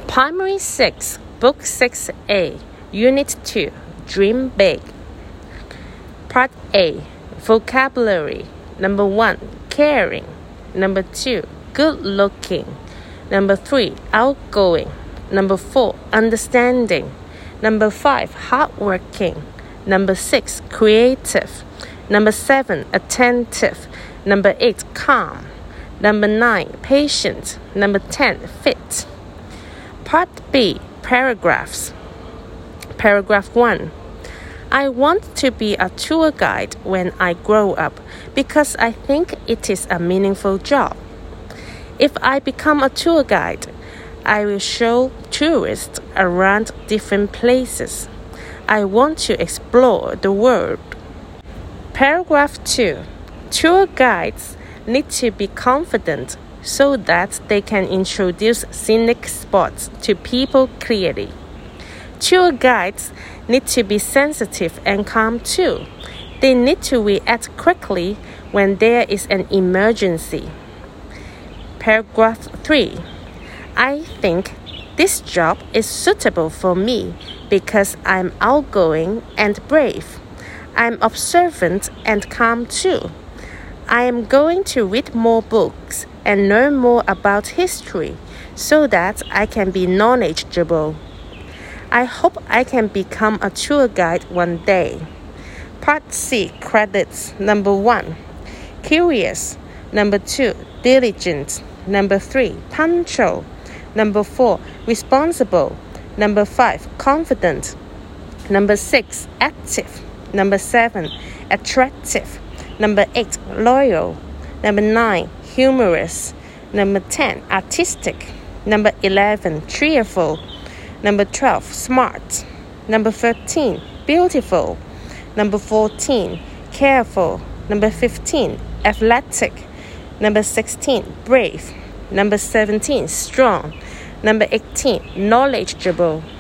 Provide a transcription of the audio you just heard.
Primary 6, Book 6A, Unit 2, Dream Big. Part A, Vocabulary. Number 1, caring. Number 2, good looking. Number 3, outgoing. Number 4, understanding. Number 5, hardworking. Number 6, creative. Number 7, attentive. Number 8, calm. Number 9, patient. Number 10, fit. Part B, paragraphs. Paragraph 1. I want to be a tour guide when I grow up because I think it is a meaningful job. If I become a tour guide, I will show tourists around different places. I want to explore the world. Paragraph 2. Tour guides need to be confident so that they can introduce scenic spots to people clearly. Tour guides need to be sensitive and calm too. They need to react quickly when there is an emergency. Paragraph 3. I think this job is suitable for me because I'm outgoing and brave. I'm observant and calm too. I am going to read more books and learn more about history so that I can be knowledgeable. I hope I can become a tour guide one day. Part C, credits. Number 1, curious. Number 2, diligent. Number 3, punctual. Number 4, responsible. Number 5, confident. Number 6, active. Number 7, attractive. Number 8, loyal. Number 9, humorous. Number 10, artistic. Number 11, cheerful. Number 12, smart. Number 13, beautiful. Number 14, careful. Number 15, athletic. Number 16, brave. Number 17, strong. Number 18, knowledgeable.